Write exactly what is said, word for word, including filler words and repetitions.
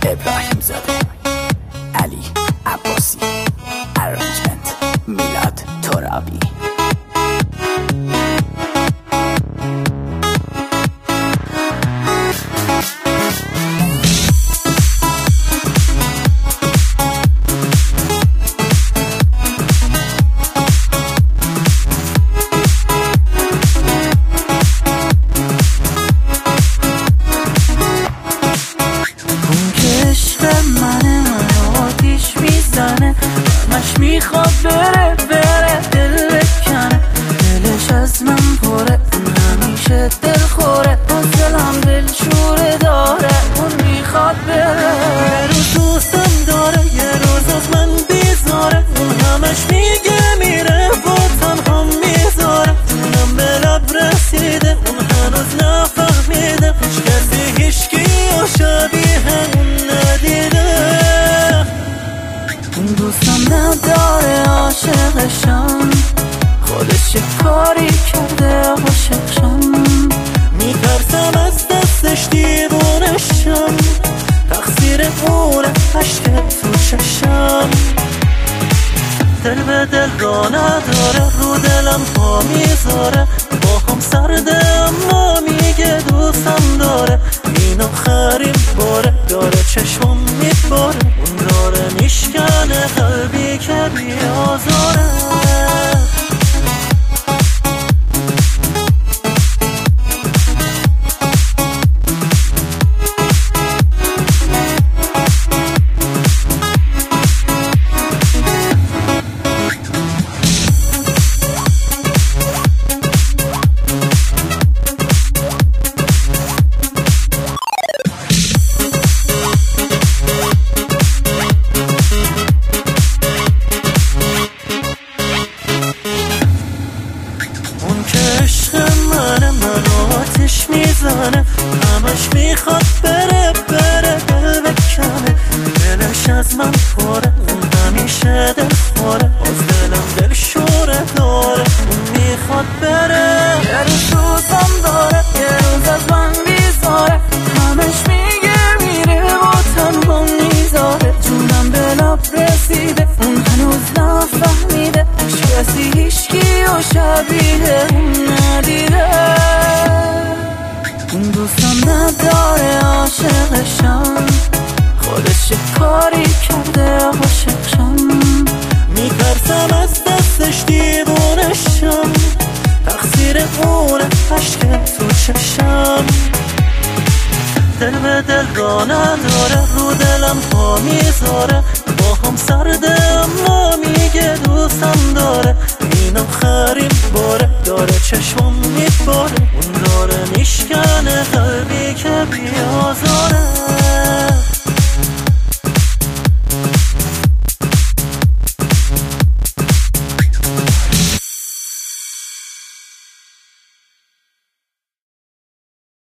ابراهیم زاده، علی عباسی، ارنجمنت میلاد ترابی. میخواد بره بره دل بکنه، دلش از من پره، اون همیشه دل خوره، باز دلم دل شوره داره، اون میخواد بره. یه روز دوستم داره، یه روز از من بیزاره، اون همش میگه میره و تنها میذاره، اونم به لب رسیده، اون هنوز نفهمیده، هیچ کسی هیچکی و شبیه اون ندیده. اون دوستم نداره عاشقشم، خودش یه کاری کرده عاشقشم، میترسم از دستش دیوونشم، تقصیر اونه عشق تو چشم. دل به دل را نداره، رو دلم پا میذاره، با هم سرده اما میگه دوستم داره، این آخرین باره، داره چشمم میباره، اون داره میشکنه قلبی که بیازاره. میزنه همش میخواد بره بره دل بکنه، دلش از من پره، اون همیشه دل خوره، باز دلم دل شوره داره، اون میخواد بره. یه روز روزم داره، یه روز از من بیزاره، همش میگه میره و تنها میذاره، جونم به لب رسیده، اون هنوز نفهمیده، هیچ کسی هیچکی و شبیه اون ندیده. اون دوستم نداره عاشقشم، خودش یه کاری کرده عاشقشم، میترسم از دستش دیوونشم، تقصیر اونه عشق تو چشم. دل به دل را نداره، رو دلم پا میذاره، با هم سرده اما میگه دوستم داره، این آخرین باره، داره چشمم میباره، اون داره میشکنه قلبی که بیازاره.